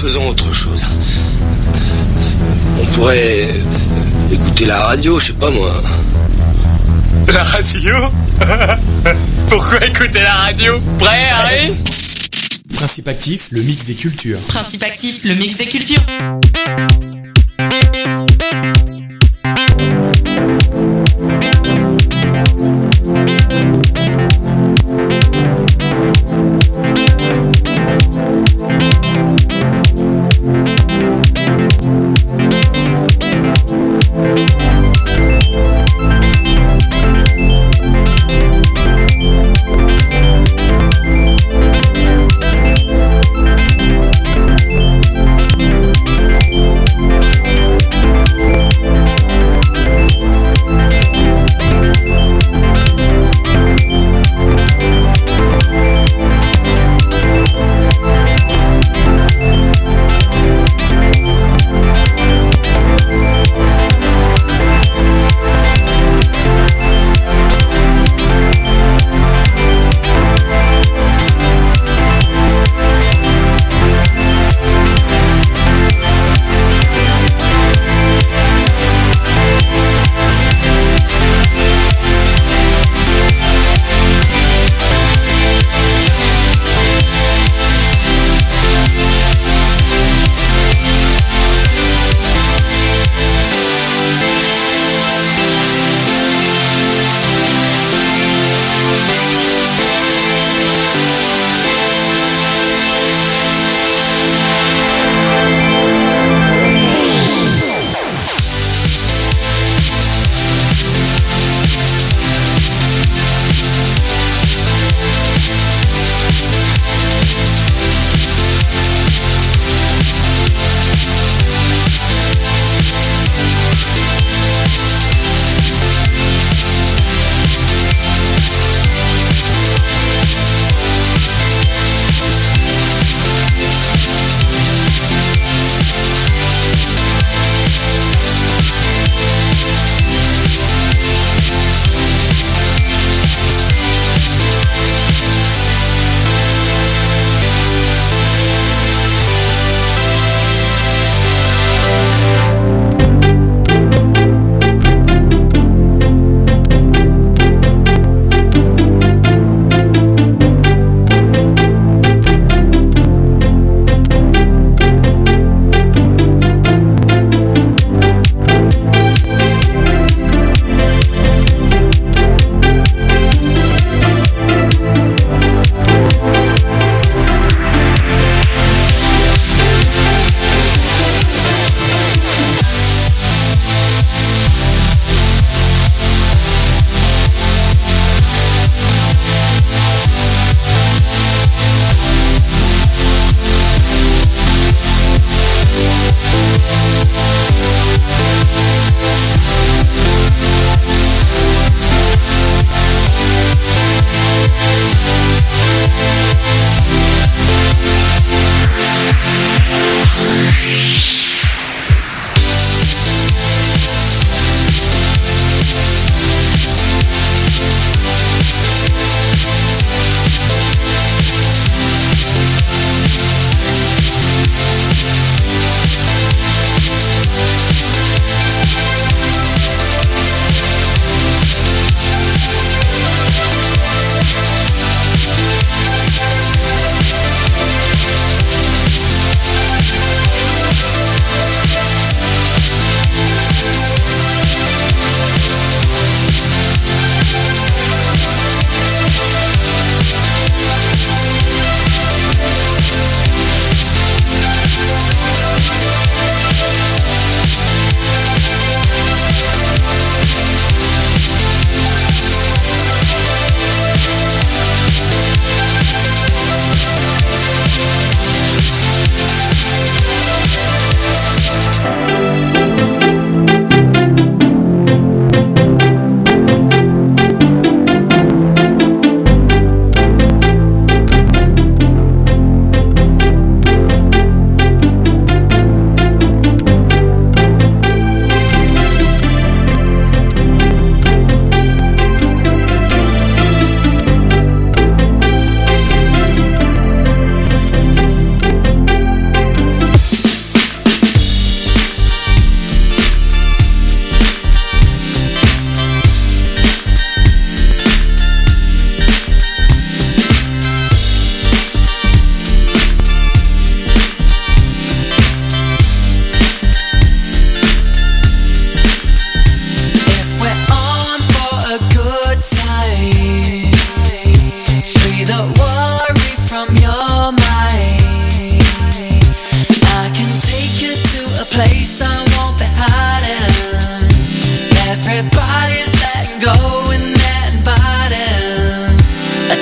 faisons autre chose. On pourrait écouter la radio, je sais pas moi. La radio? Pourquoi écouter la radio? Prêt, Harry? Principe actif, le mix des cultures. Principe actif, le mix des cultures.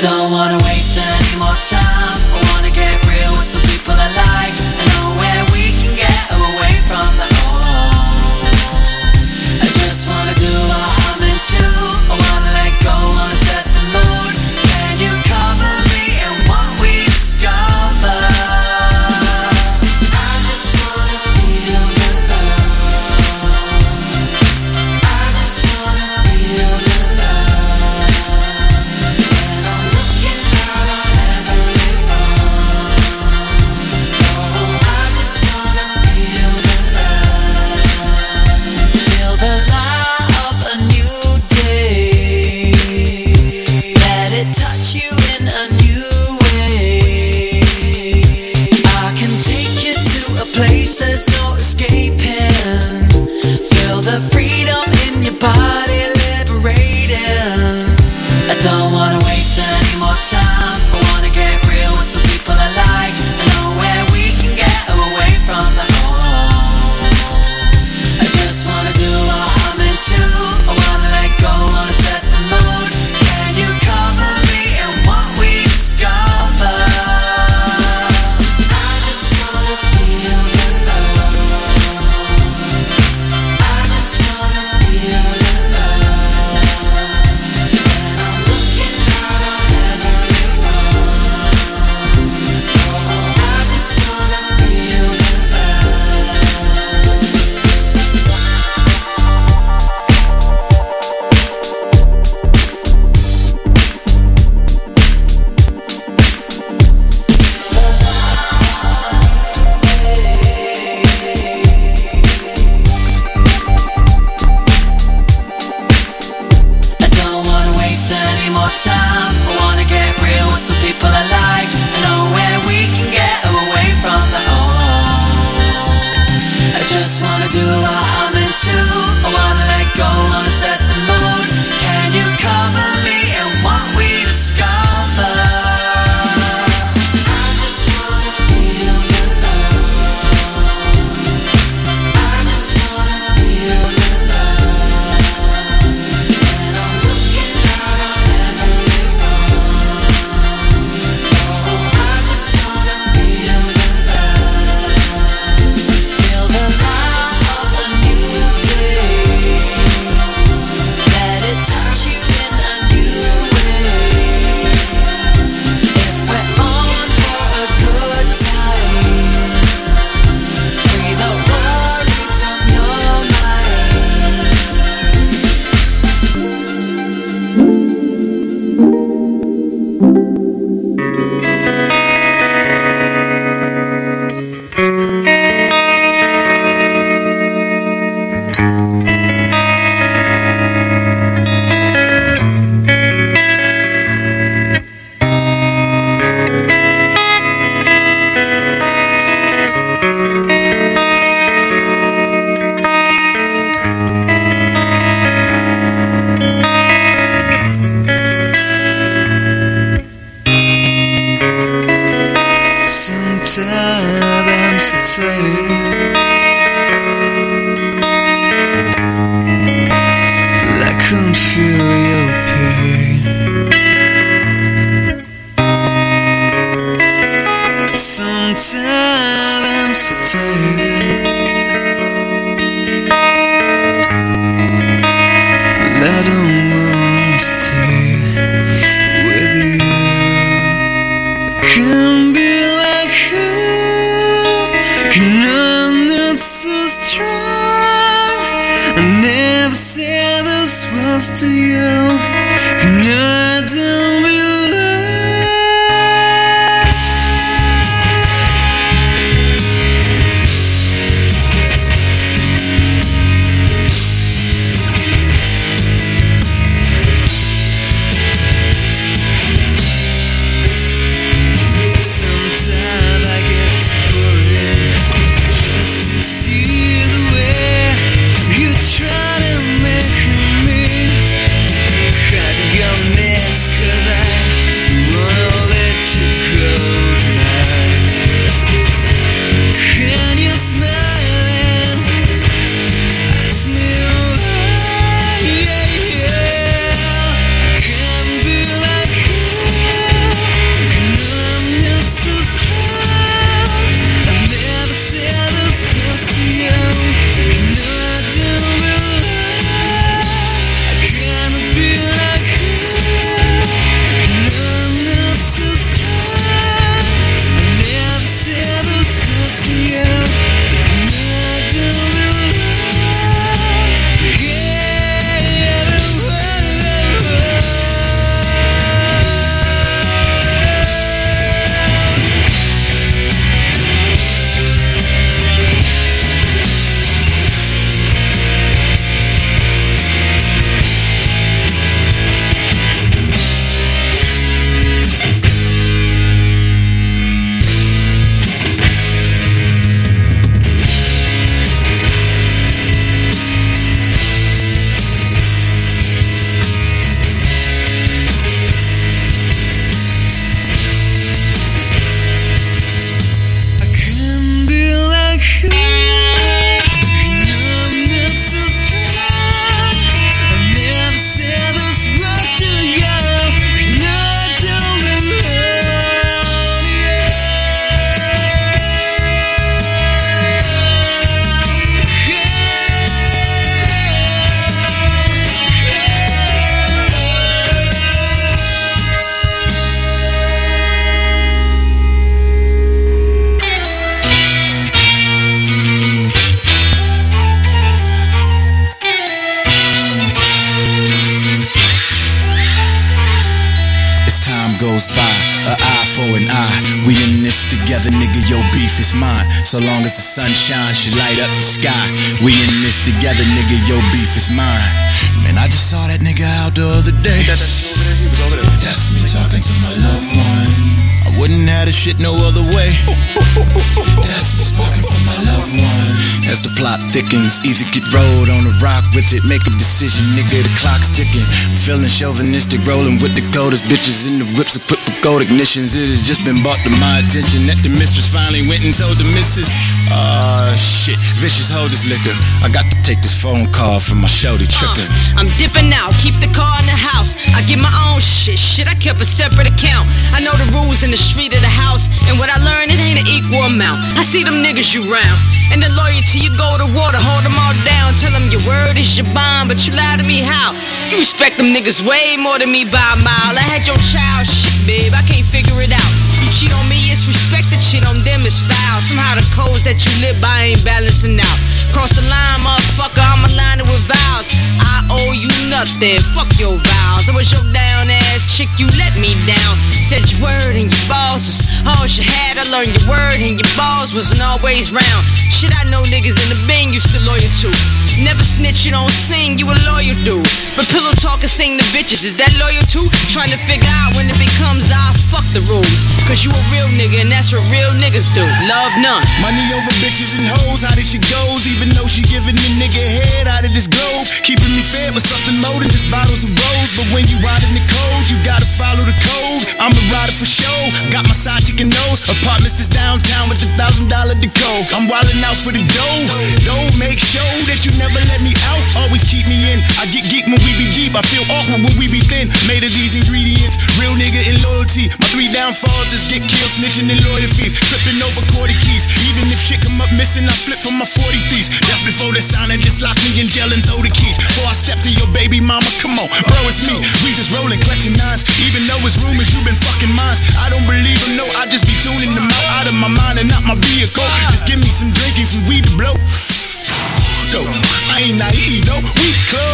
don't wanna waste any more time. I wanna get real with some people I like. I know where we can get away from the home. I just wanna do what I'm into. I wanna let go, wanna set the mood. Can you cover me in what we discover? I just wanna feel the love. I just wanna feel the love. And I'm looking out on every road. Oh, I just wanna feel the love. Feel the light of a new day. Let it touch you in a new way. I can take you to a place there's no escaping. Feel the freedom in your body liberating. I don't wanna waste any more time. I wanna get real with some people I like. I know where we can get away from the home. I just wanna do what I'm into. I wanna let go, wanna set the mood. Can you cover me in what we discover? I just wanna feel the love. I just wanna feel the love. And I'm looking out on every road. Oh, I just wanna feel the I don't wanna waste any more time. I wanna get real with some people I like. I know where we can get away from the home. I just wanna do what I'm into. I wanna let go, wanna set the mood. Can you cover me in what we discover? I just wanna feel the love. I just wanna feel the love. And I'm looking out on every time goes by, an eye for an eye. We in this together, nigga, your beef is mine. So long as the sun shines, she light up the sky. We in this together, nigga, your beef is mine. Man, I just saw that nigga out the other day. That's me talking to my loved ones. I wouldn't have this shit no other way. That's me sparking for my loved ones. As the plot thickens, easy get rolled on the rock with it. Make a decision, nigga, the clock's ticking. I'm feeling chauvinistic, rolling with the coldest bitches in the whips equipped with gold ignitions. It has just been brought to my attention that the mistress finally went and told the missus. Shit, vicious, hold this liquor. I got to take this phone call from my shorty tripping. I'm dipping out, keep the car in the house. I get my own shit, I kept a separate account. I know the rules in the street of the house, and what I learned, it ain't an equal amount. I see them niggas you round, and the loyalty, you go to war to hold them all down. Tell them your word is your bond, but you lie to me how? You respect them niggas way more than me by a mile. I had your child shit, babe, I can't figure it out. You cheat on me, it's respect, the cheat on them is foul. Somehow the codes that you live by ain't balancing out. Cross the line, motherfucker, I'm aligning with vows. I owe you nothing, fuck your vows. I was your down ass chick, you let me down. Said your word and your balls was all you had. I learned your word and your balls wasn't always round. Shit, I know niggas in the bing you still loyal to. Never snitch, you don't sing, you a loyal dude. But pillow talk and sing the bitches, is that loyal too? Trying to figure out when it becomes fuck the rules. Cause you a real nigga and that's what real niggas do. Love none. Money over bitches and hoes, how this shit goes. Even though she giving the nigga head out of this globe. Keeping me fed with something more than just bottles of rose. But when you ride in the cold, you gotta follow the code. I'm a rider for show, got my side chicken nose. Apartments is downtown with the $1,000 decor. I'm wildin' out for the dough. Make sure that you never let me out. Always keep me in. I get geek when we be deep. I feel awkward when we be thin. Made of these ingredients, real nigga and loyalty. My 3 downfalls is get killed, snitching and lawyer fees. Tripping over quarter keys. Even if shit come up missing, I flip from my 40 thieves. Just before the sign and just lock me in jail and throw the keys. Before I step to your baby mama, come on, bro, it's me. We just rolling, clutching nines. Even though it's rumors, you been fucking mines. I don't believe them, no, I just be tuning them out of my mind and not my beers cold. Just give me some drinking, some weed to blow. No, I ain't naive, no, we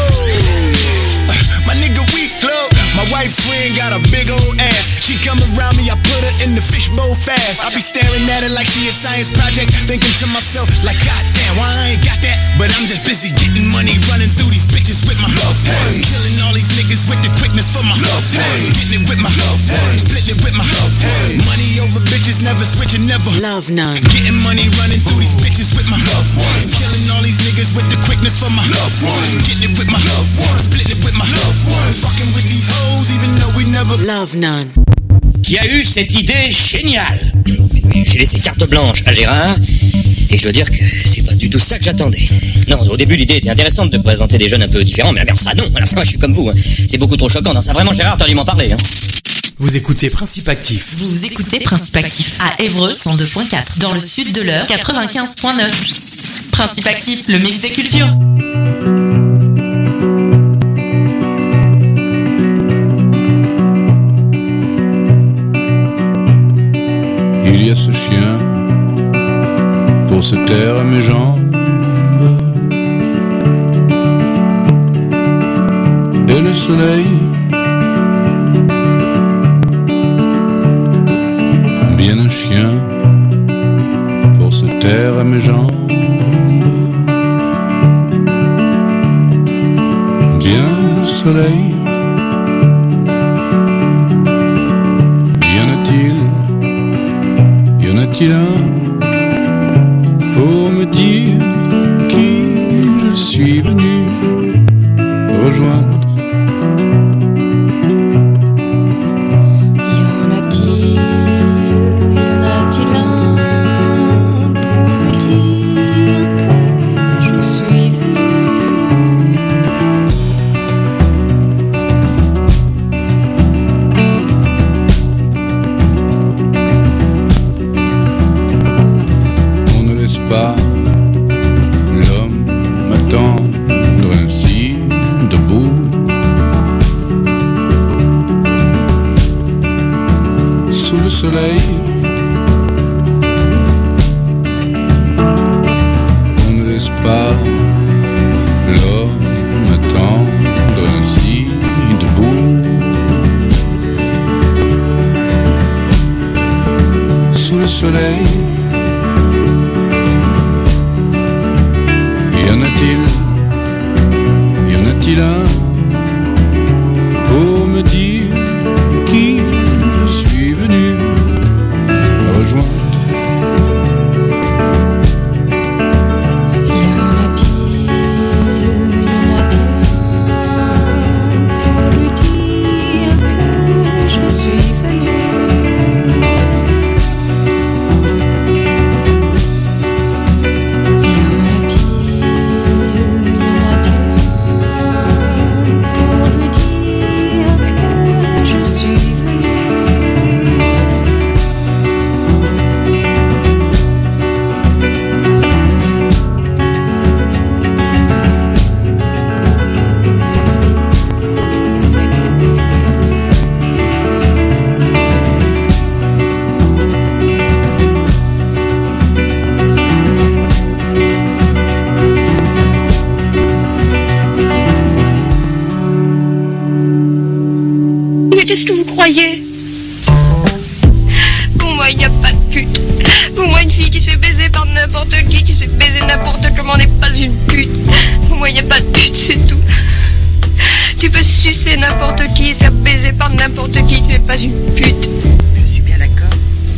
close. My nigga, we close. My wife's friend got a big old ass. She come around me, I put her in the fishbowl fast. I be staring at her like she a science project. Thinking to myself, like, goddamn, why I ain't got that? But I'm just busy getting money, running through these bitches with my love hand. Killing all these niggas with the quickness for my love hand. Getting it with my love hand. Splitting it with my love hand. Money over bitches, never switching, never love none. Getting money, running through these bitches with my love hand. Killing all these niggas with the quickness for my love hand. Getting it with my love hand. Splitting it with my love hand. Fucking with these hoes, even though we never love none. Qui a eu cette idée géniale? J'ai laissé carte blanche à Gérard, et je dois dire que c'est pas du tout ça que j'attendais. Non, au début l'idée était intéressante de présenter des jeunes un peu différents, mais alors ça non, alors ça moi je suis comme vous, hein. C'est beaucoup trop choquant, non ça vraiment Gérard t'aurais dû m'en parler. Hein. Vous écoutez Principe Actif. Vous écoutez Principe Actif à Évreux 102.4, dans le sud de l'Eure 95.9. Principe Actif, le mix des cultures. Il y a ce chien pour se taire à mes jambes et le soleil bien un chien pour se taire à mes jambes bien le soleil. Y en a-t-il un pour me dire qui je suis venu rejoindre? Y en a-t-il un pour me dire que je suis venu? Pas l'homme m'attendre ainsi debout sous le soleil. On ne laisse pas l'homme attendre ainsi debout soleil. Y en a-t-il un pour me dire qui je suis venu rejoindre? Qu'est-ce que vous croyez? Pour moi, il n'y a pas de pute. Pour moi, une fille qui se fait baiser par n'importe qui se fait baiser n'importe comment n'est pas une pute. Pour moi, il n'y a pas de pute, c'est tout. Tu peux sucer n'importe qui, se faire baiser par n'importe qui, tu n'es pas une pute. Je suis bien d'accord.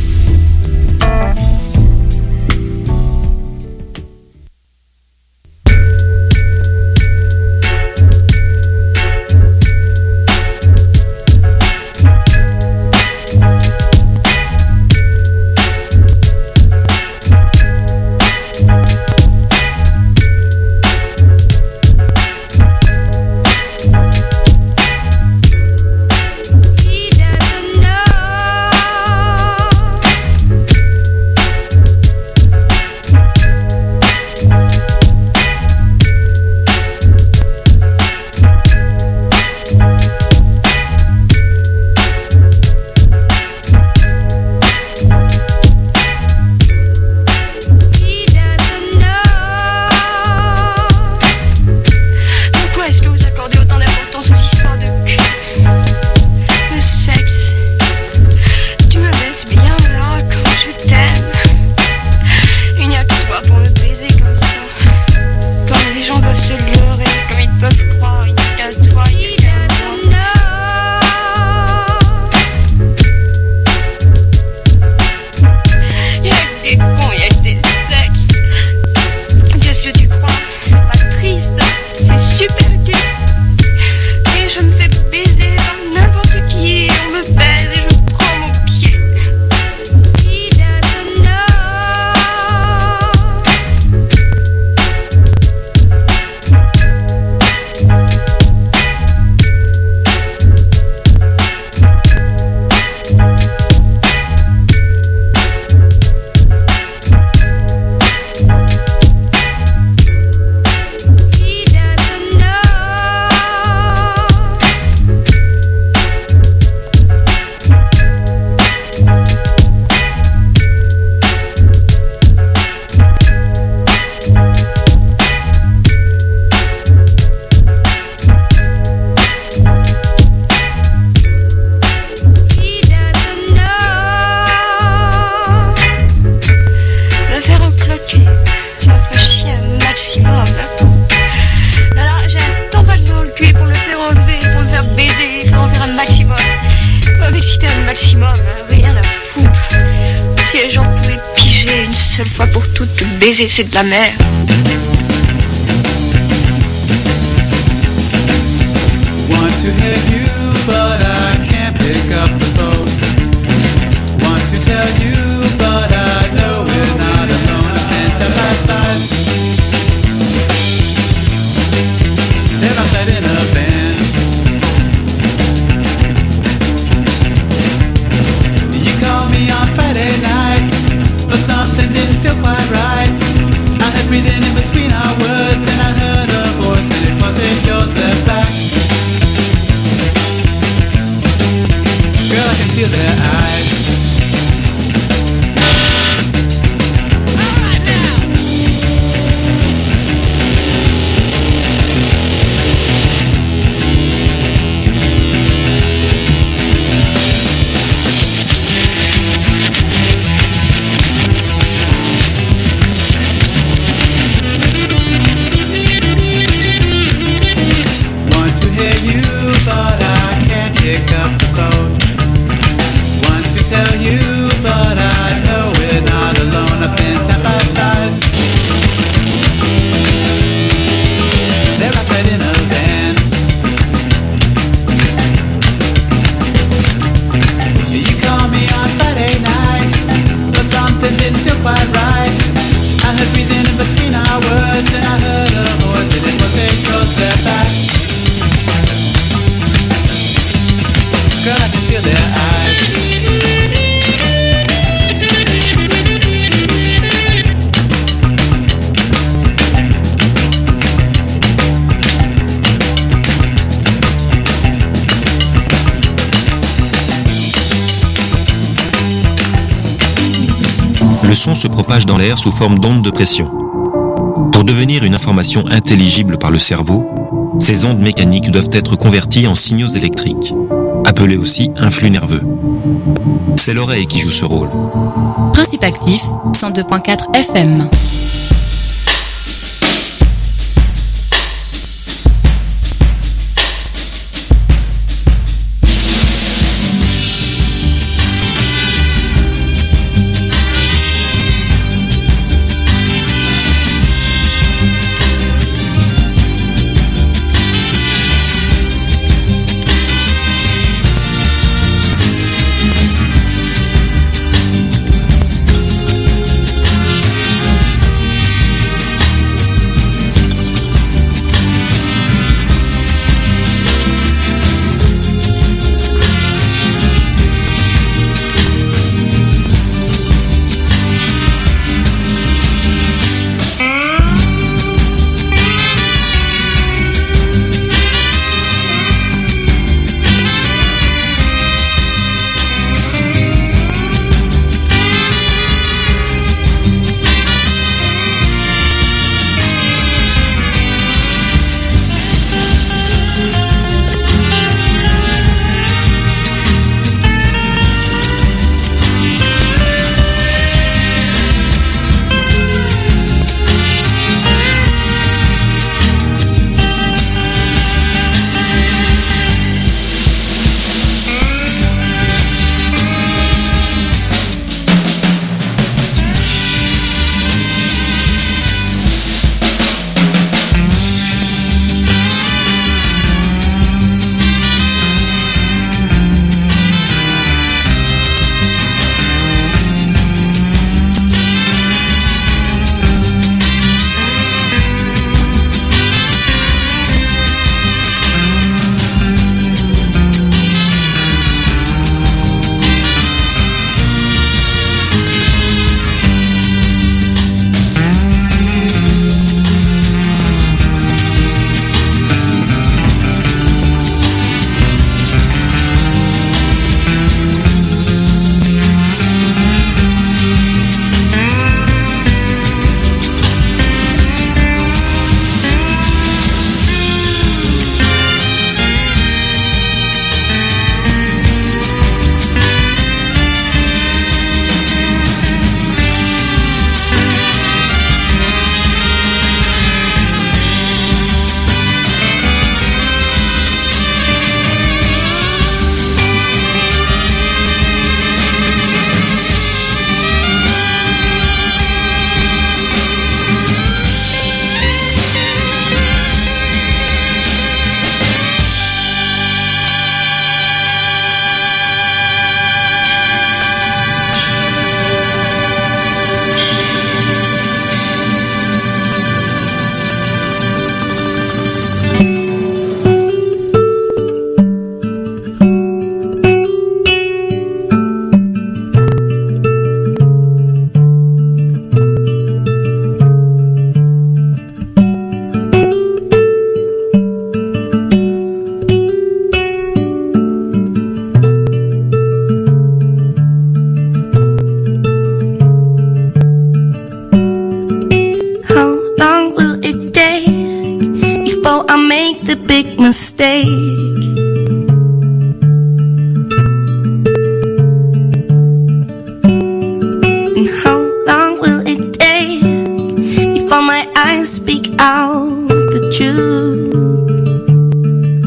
Baiser, c'est de la merde. Want to hit you, but I can't pick up the phone. Want to tell you, but I know we're not alone. And to pass. They're outside in a van. You called me on Friday night, but something didn't feel quite right. I had breathing in between our words, and I heard a voice, and it wasn't yours that back. Girl, I can feel their eyes. their eyes. Le son se propage dans l'air sous forme d'ondes de pression. Pour devenir une information intelligible par le cerveau, ces ondes mécaniques doivent être converties en signaux électriques, appelés aussi influx nerveux. C'est l'oreille qui joue ce rôle. Principe actif, 102.4 FM. mistake. And how long will it take before my eyes speak out?